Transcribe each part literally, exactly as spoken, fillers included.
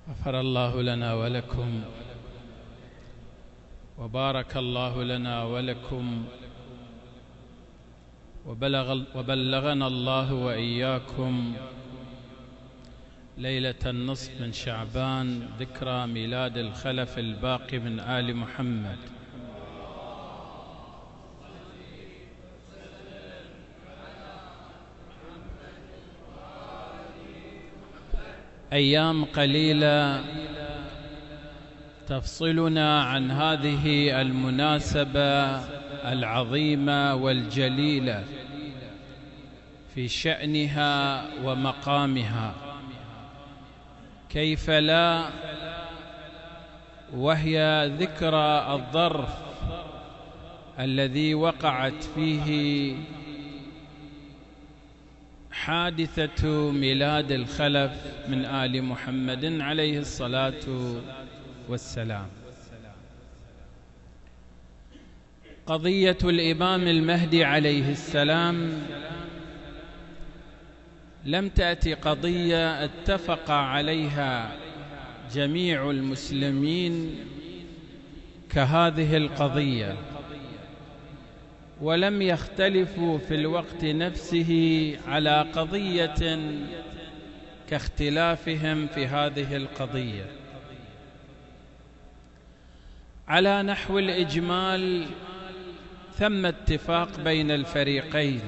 غفر الله لنا ولكم وبارك الله لنا ولكم وبلغ وبلغنا الله وإياكم ليلة النصف من شعبان، ذكرى ميلاد الخلف الباقي من آل محمد. أيام قليلة تفصلنا عن هذه المناسبة العظيمة والجليلة في شأنها ومقامها، كيف لا، وهي ذكرى الظرف الذي وقعت فيه حادثة ميلاد الخلف من آل محمد عليه الصلاة والسلام. قضية الإمام المهدي عليه السلام لم تأتي قضية اتفق عليها جميع المسلمين كهذه القضية، ولم يختلفوا في الوقت نفسه على قضية كاختلافهم في هذه القضية. على نحو الإجمال ثم اتفاق بين الفريقين،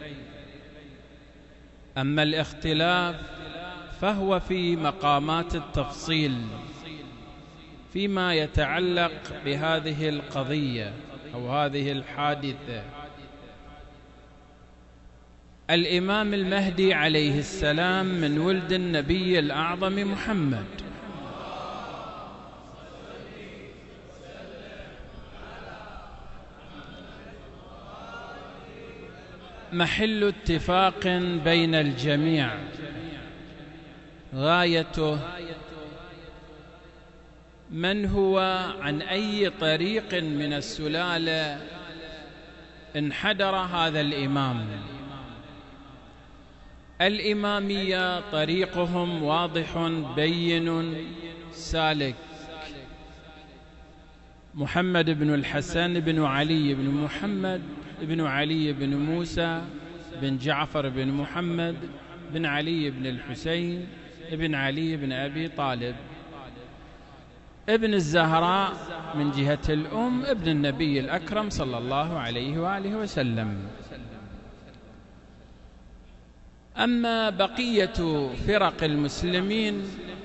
أما الاختلاف فهو في مقامات التفصيل فيما يتعلق بهذه القضية أو هذه الحادثة. الإمام المهدي عليه السلام من ولد النبي الأعظم محمد، محل اتفاق بين الجميع، غايته من هو عن أي طريق من السلالة انحدر هذا الإمام. الإمامية طريقهم واضح بين سالك، محمد بن الحسن بن علي بن محمد بن علي بن موسى بن جعفر بن محمد بن علي بن الحسين بن علي بن أبي طالب، ابن الزهراء من جهة الأم، ابن النبي الأكرم صلى الله عليه وآله وسلم. أما بقية فرق المسلمين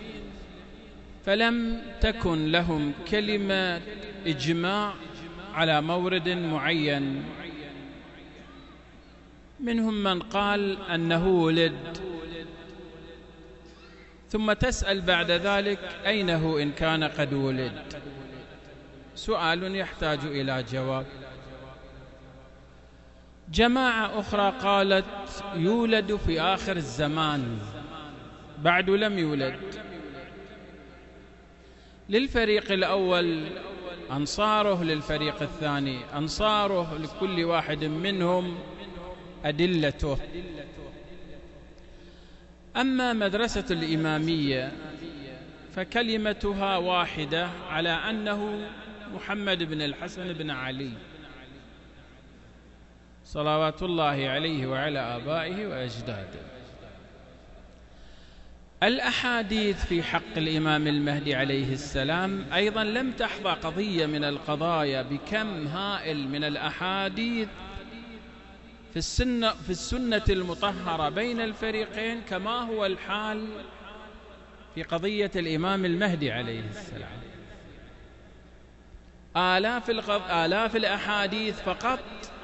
فلم تكن لهم كلمة إجماع على مورد معين، منهم من قال أنه ولد، ثم تسأل بعد ذلك أين هو إن كان قد ولد؟ سؤال يحتاج إلى جواب. جماعة أخرى قالت يولد في آخر الزمان، بعد لم يولد. للفريق الأول أنصاره، للفريق الثاني أنصاره، لكل واحد منهم أدلته. أما مدرسة الإمامية فكلمتها واحدة على أنه محمد بن الحسن بن علي صلوات الله عليه وعلى آبائه وأجداده. الأحاديث في حق الإمام المهدي عليه السلام أيضا لم تحظى قضية من القضايا بكم هائل من الأحاديث في السنة, في السنة المطهرة بين الفريقين كما هو الحال في قضية الإمام المهدي عليه السلام. آلاف, آلاف الأحاديث فقط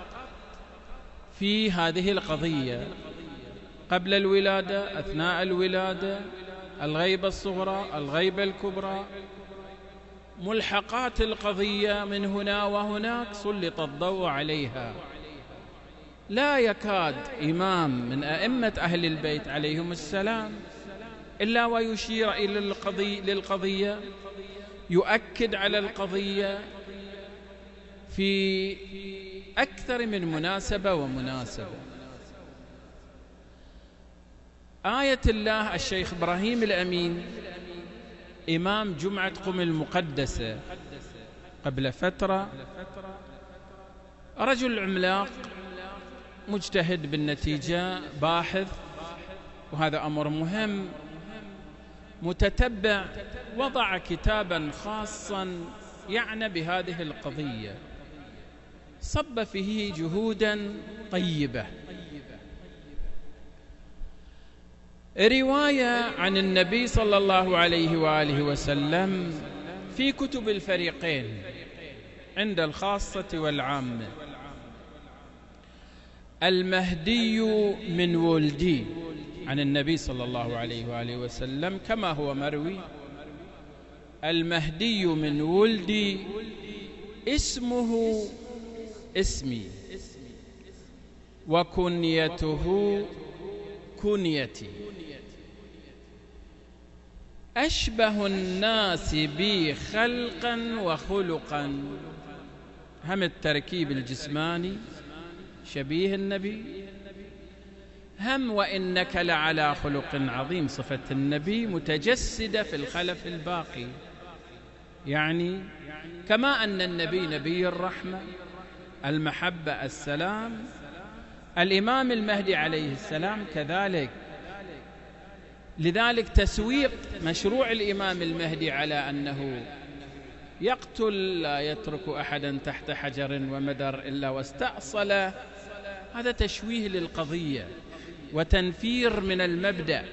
في هذه القضية، قبل الولادة، أثناء الولادة، الغيبة الصغرى، الغيبة الكبرى، ملحقات القضية من هنا وهناك سلط الضوء عليها. لا يكاد إمام من أئمة أهل البيت عليهم السلام إلا ويشير إلى القضية للقضية، يؤكد على القضية في أكثر من مناسبة ومناسبة. آية الله الشيخ إبراهيم الأمين إمام جمعة قم المقدسة قبل فترة، رجل عملاق مجتهد بالنتيجة، باحث، وهذا أمر مهم، متتبع، وضع كتابا خاصا يعني بهذه القضية، صب فيه جهودا طيبة. رواية عن النبي صلى الله عليه وآله وسلم في كتب الفريقين عند الخاصة والعامة: المهدي من ولدي، عن النبي صلى الله عليه وآله وسلم كما هو مروي: المهدي من ولدي اسمه اسمي وكنيته كنيتي، أشبه الناس بي خلقا وخلقا. هم التركيب الجسماني شبيه النبي، هم وإنك لعلى خلق عظيم، صفة النبي متجسدة في الخلف الباقي. يعني كما أن النبي نبي الرحمة، المحبة، السلام، الإمام المهدي عليه السلام كذلك. لذلك تسويق مشروع الإمام المهدي على أنه يقتل، لا يترك أحدا تحت حجر ومدر إلا واستأصل، هذا تشويه للقضية وتنفير من المبدأ.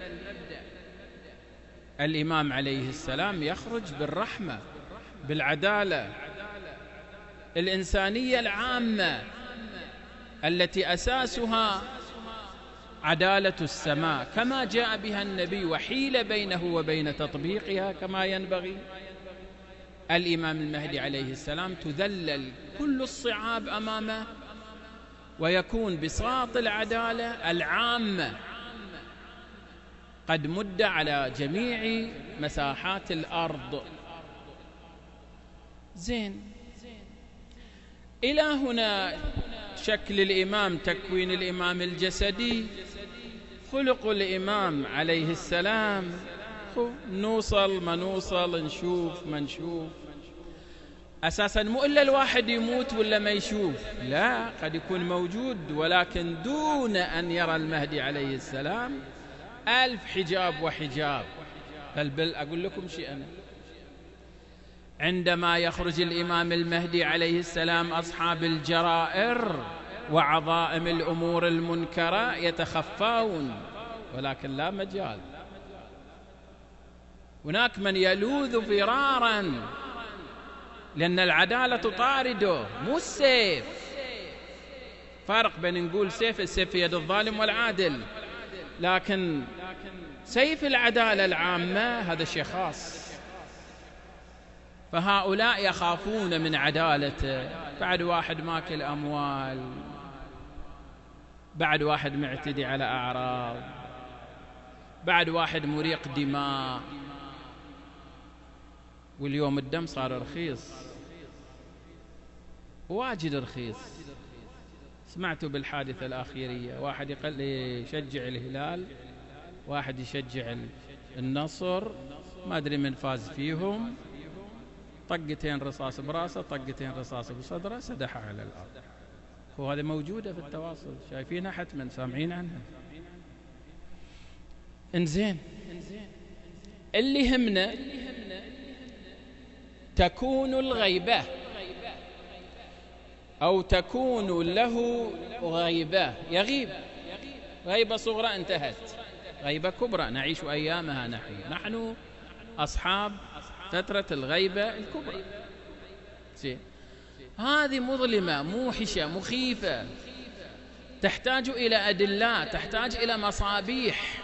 الإمام عليه السلام يخرج بالرحمة، بالعدالة الإنسانية العامة التي أساسها عدالة السماء كما جاء بها النبي، وحيل بينه وبين تطبيقها كما ينبغي. الإمام المهدي عليه السلام تذلل كل الصعاب أمامه، ويكون بساط العدالة العامة قد مد على جميع مساحات الأرض. زين، إلى هنا شكل الإمام، تكوين الإمام الجسدي، خلق الإمام عليه السلام، نوصل ما نوصل، نشوف ما نشوف. أساسا مو إلا الواحد يموت ولا ما يشوف، لا، قد يكون موجود ولكن دون أن يرى المهدي عليه السلام ألف حجاب وحجاب. بل بل أقول لكم شيء، أنا عندما يخرج الإمام المهدي عليه السلام أصحاب الجرائر وعظائم الأمور المنكرة يتخفون، ولكن لا مجال، هناك من يلوذ فرارا، لأن العدالة تطارده، مو السيف. فرق بين نقول سيف، السيف في يد الظالم والعادل، لكن سيف العدالة العامة هذا شيء خاص. فهؤلاء يخافون من عدالته. بعد واحد ماكل أموال، بعد واحد معتدي على أعراض، بعد واحد مريق دماء. واليوم الدم صار رخيص، واجد رخيص. سمعتوا بالحادثة الأخيرية، واحد يشجع الهلال، واحد يشجع النصر، ما أدري من فاز فيهم، طقتين رصاص براسه، طقتين رصاص بصدره، سدحه على الأرض. وهذا موجودة في التواصل، شايفينها حتما، سامعين عنها. انزين، اللي همنا تكون الغيبة أو تكون له غيبة، يغيب. غيبة صغرى انتهت، غيبة كبرى نعيش أيامها نحن نحن أصحاب فترة الغيبة الكبرى. هذه مظلمة، موحشة، مخيفة، تحتاج إلى أدلات، تحتاج إلى مصابيح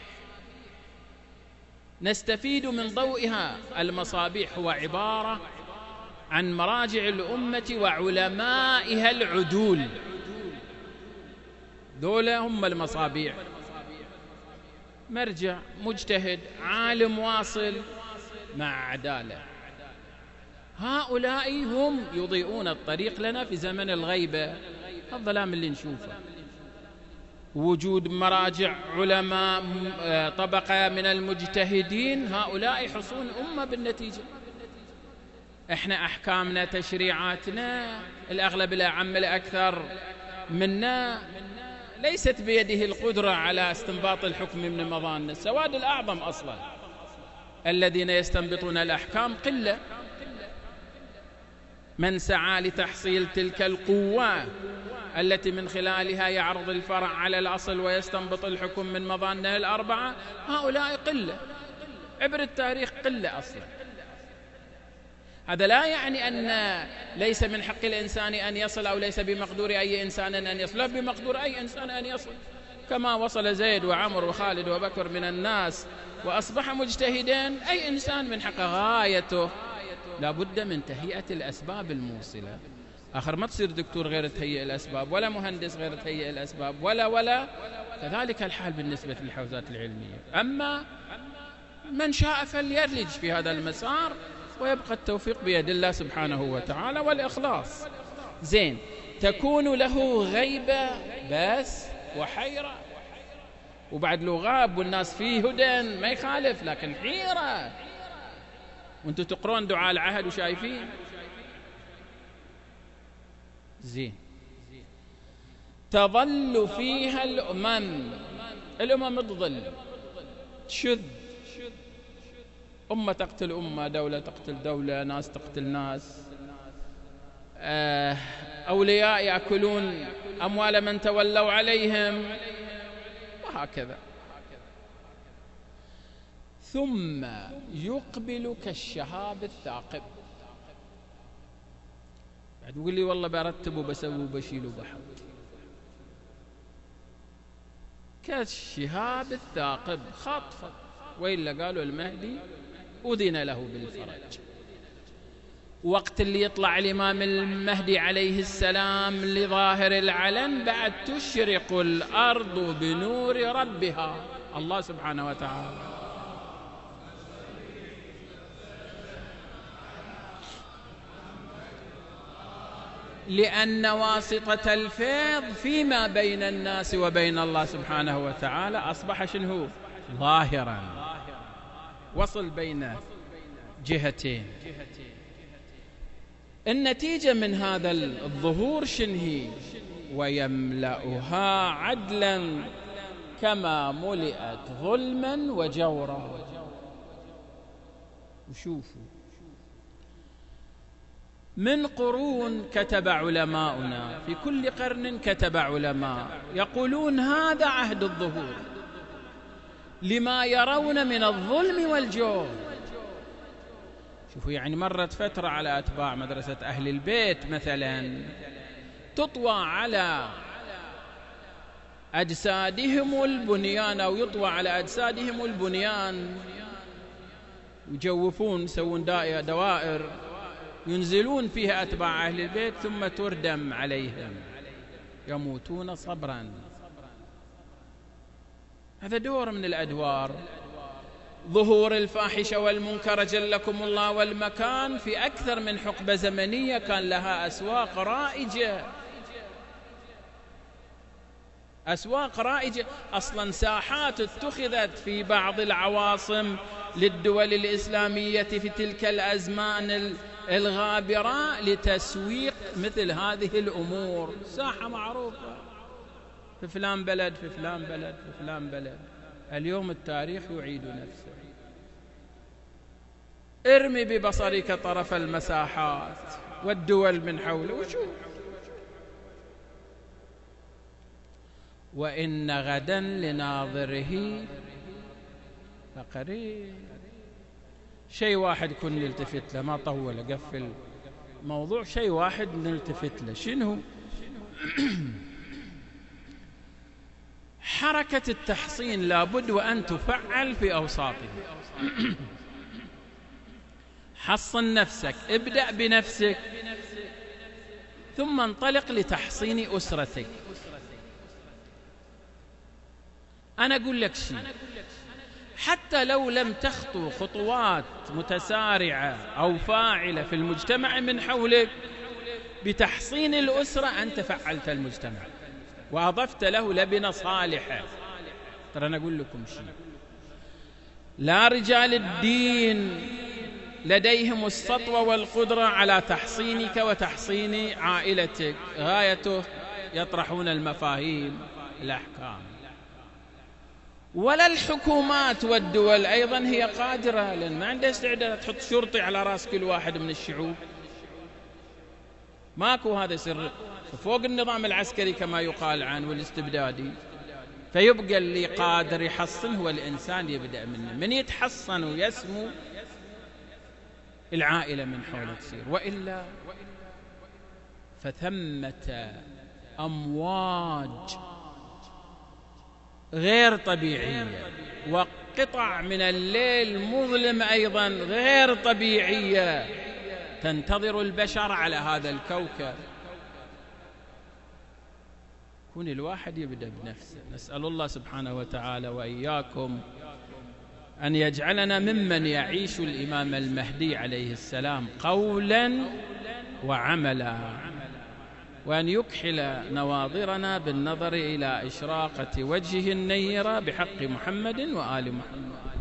نستفيد من ضوئها. المصابيح هو عبارة عن مراجع الأمة وعلمائها العدول، دول هم المصابيح. مرجع مجتهد عالم واصل مع عدالة، هؤلاء هم يضيئون الطريق لنا في زمن الغيبة، الظلام اللي نشوفه. وجود مراجع علماء طبقة من المجتهدين، هؤلاء يحصون أمة بالنتيجة. إحنا أحكامنا تشريعاتنا الأغلب الأعم الأكثر منا ليست بيده القدرة على استنباط الحكم من مظان. السواد الأعظم أصلا الذين يستنبطون الأحكام قلة. من سعى لتحصيل تلك القوة التي من خلالها يعرض الفرع على الأصل ويستنبط الحكم من مظانه الأربعة، هؤلاء قلة، عبر التاريخ قلة أصلا. هذا لا يعني أن ليس من حق الإنسان أن يصل، أو ليس بمقدور أي إنسان أن يصل، لا، بمقدور أي إنسان أن يصل، كما وصل زيد وعمر وخالد وبكر من الناس وأصبح مجتهدين. أي إنسان من حق غايته لا بد من تهيئة الأسباب الموصلة. آخر ما تصير دكتور غير تهيئ الأسباب، ولا مهندس غير تهيئ الأسباب، ولا ولا كذلك الحال بالنسبة للحوزات العلمية. أما من شاء فليرلج في هذا المسار، ويبقى التوفيق بيد الله سبحانه وتعالى والإخلاص. زين، تكون له غيبة بس وحيرة، وبعد لو غاب والناس فيه هدى ما يخالف، لكن حيرة. وانتم تقرون دعاء العهد وشايفين. زين، تظل فيها الأمم. الأمم تظل تشذ، أمة تقتل أمة، دولة تقتل دولة، ناس تقتل ناس، أولياء يأكلون أموال من تولوا عليهم، وهكذا. ثم يقبل كالشهاب الثاقب. بعد يقول لي والله برتب وبسوي وبشيل وبحط. كالشهاب الثاقب خطفة، وإلا قالوا المهدي أذن له بالفرج. وقت اللي يطلع الإمام المهدي عليه السلام لظاهر العلن، بعد تشرق الأرض بنور ربها الله سبحانه وتعالى. لأن واسطة الفيض فيما بين الناس وبين الله سبحانه وتعالى أصبح شنو؟ ظاهرا، وصل بين جهتين. النتيجة من هذا الظهور شنهي؟ ويملأها عدلا كما ملئت ظلما وجورا. وشوفوا، من قرون كتب علماؤنا، في كل قرن كتب علماء يقولون هذا عهد الظهور لما يرون من الظلم والجور. شوفوا، يعني مرت فترة على أتباع مدرسة أهل البيت مثلا تطوى على أجسادهم البنيان، أو يطوى على أجسادهم البنيان، يجوفون، يسوون دوائر ينزلون فيها أتباع أهل البيت، ثم تردم عليهم يموتون صبرا. هذا دور من الأدوار. ظهور الفاحشة والمنكر جلكم الله والمكان في أكثر من حقبة زمنية كان لها أسواق رائجة، أسواق رائجة. أصلا ساحات اتخذت في بعض العواصم للدول الإسلامية في تلك الأزمان الغابرة لتسويق مثل هذه الأمور. ساحة معروفة في فلان بلد، في فلان بلد، في فلان بلد. اليوم التاريخ يعيد نفسه. ارمي ببصرك طرف المساحات والدول من حوله وشوف. وإن غدا لناظره لقريب. شيء واحد كن نلتفت له، ما طول قفل موضوع، شيء واحد نلتفت له. شنو؟ حركة التحصين لابد وأن تفعل في أوساطه. حصن نفسك، ابدأ بنفسك، ثم انطلق لتحصين أسرتك. أنا أقول لك شيء، حتى لو لم تخطو خطوات متسارعة أو فاعلة في المجتمع من حولك، بتحصين الأسرة أنت فعلت المجتمع. وأضفت له لبنة صالحة. ترى أنا أقول لكم شيء، لا رجال الدين لديهم السطوة والقدرة على تحصينك وتحصين عائلتك، غايته يطرحون المفاهيم الأحكام. ولا الحكومات والدول أيضا هي قادرة، لأن ما عندها استعداد تحط شرطي على رأس كل واحد من الشعوب، ماكو هذا سر فوق النظام العسكري كما يقال عنه والاستبدادي. فيبقى اللي قادر يحصن هو الإنسان، يبدأ منه، من يتحصن ويسمو العائلة من حوله تصير، وإلا فثمة أمواج غير طبيعية وقطع من الليل مظلم أيضا غير طبيعية تنتظر البشر على هذا الكوكب. كون الواحد يبدأ بنفسه. نسأل الله سبحانه وتعالى وإياكم أن يجعلنا ممن يعيش الإمام المهدي عليه السلام قولا وعملا، وأن يكحل نواظرنا بالنظر إلى إشراقة وجهه النيرة بحق محمد وآل محمد.